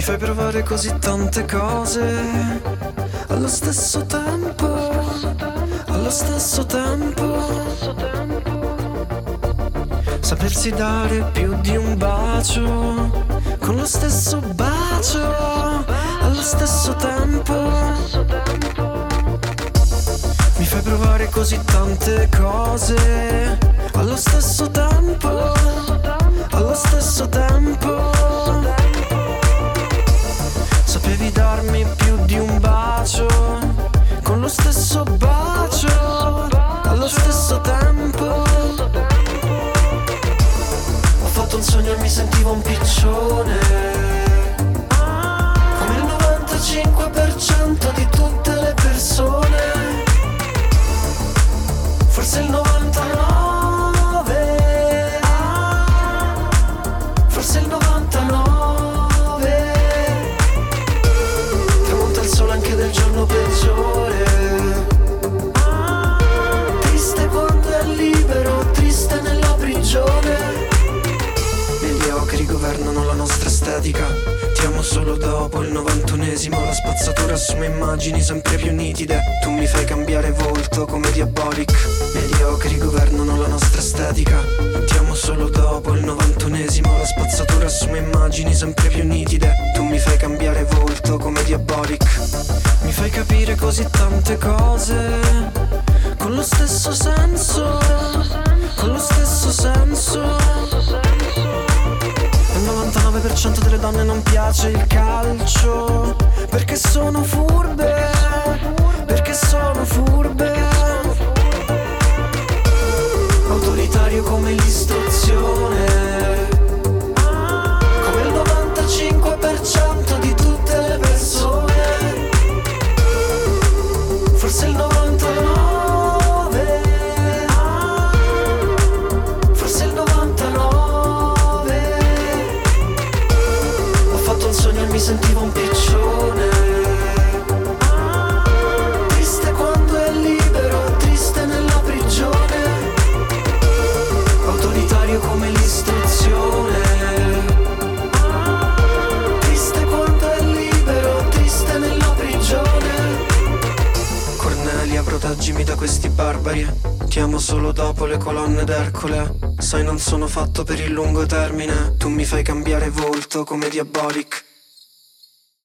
fai provare così tante cose allo stesso tempo, allo stesso tempo. Sapersi dare più di un bacio, con lo stesso bacio, allo stesso tempo. Mi fai provare così tante cose allo stesso tempo, allo stesso tempo. Sapevi darmi più di un bacio, con lo stesso bacio, allo stesso tempo. Ho fatto un sogno e mi sentivo un piccione, come il 95% di tutte le persone. Forse il 99, forse il 99. Tramonta il sole anche del giorno peggiore, triste quando è libero, triste nella prigione. Mediocri governano la nostra estetica, ti amo solo dopo il 91esimo. La spazzatura assume immagini sempre più nitide, tu mi fai cambiare volto come Diabolic. Mediocri governano la nostra estetica, ti amo solo dopo il 91esimo. La spazzatura assume immagini sempre più nitide, tu mi fai cambiare volto come Diabolic. Mi fai capire così tante cose, con lo stesso senso, con lo stesso senso. Al 99% delle donne non piace il calcio, perché sono furbe, perché sono furbe. Autoritario come l'istruzione, come il 95% di tutte le persone. Forse il 99, forse il 99. Ho fatto un sogno e mi sentivo un piccione, triste quando è libero, triste nella prigione. Autoritario come l'istruzione, triste quando è libero, triste nella prigione. Cornelia, proteggimi da questi barbari, ti amo solo dopo le colonne d'Ercole. Sai, non sono fatto per il lungo termine, tu mi fai cambiare volto come Diabolic.